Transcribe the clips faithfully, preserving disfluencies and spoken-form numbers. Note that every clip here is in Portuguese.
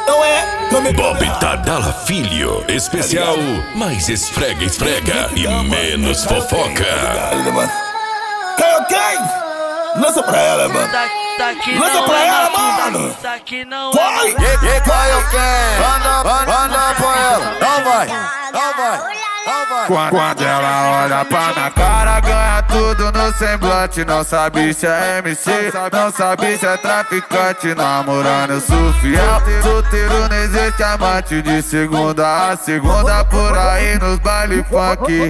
Não é? Não me Bob Tadala Filho, especial mais esfrega, esfrega e menos fofoca. Quem, ok? Lança pra ela, mano. Lança pra ela, mano. Vai! E cai o quem? Manda, manda pra ela. Não vai, não vai, não vai. Quando ela olha pra minha cara, ganha tudo no semblante. Não sabe se é M C, não sabe se é traficante. Namorando eu sou fiel, solteiro não existe amante. De segunda a segunda por aí nos baile funk.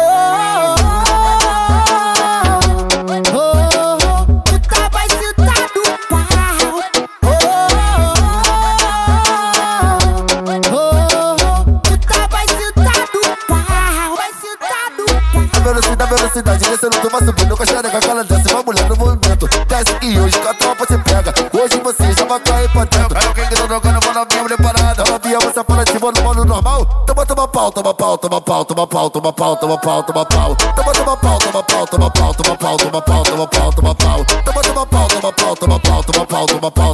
Na velocidade, descendo, tu vai subindo com a xereca, que ela desce, vai mulher no movimento. Desce que hoje com a tropa se pega, hoje você já vai cair pra dentro. Aí alguém que tá jogando, vou novinha preparada. Novinha, você fala de cima no modo normal. Toma, toma pau, toma pau, toma pau, toma pau, toma pau, toma pau, toma pau. Toma, toma pau, toma pau, toma pau, toma pau, toma pau, toma pau, toma pau, toma pau. Toma, toma pau, toma pau, toma pau, toma pau, toma pau.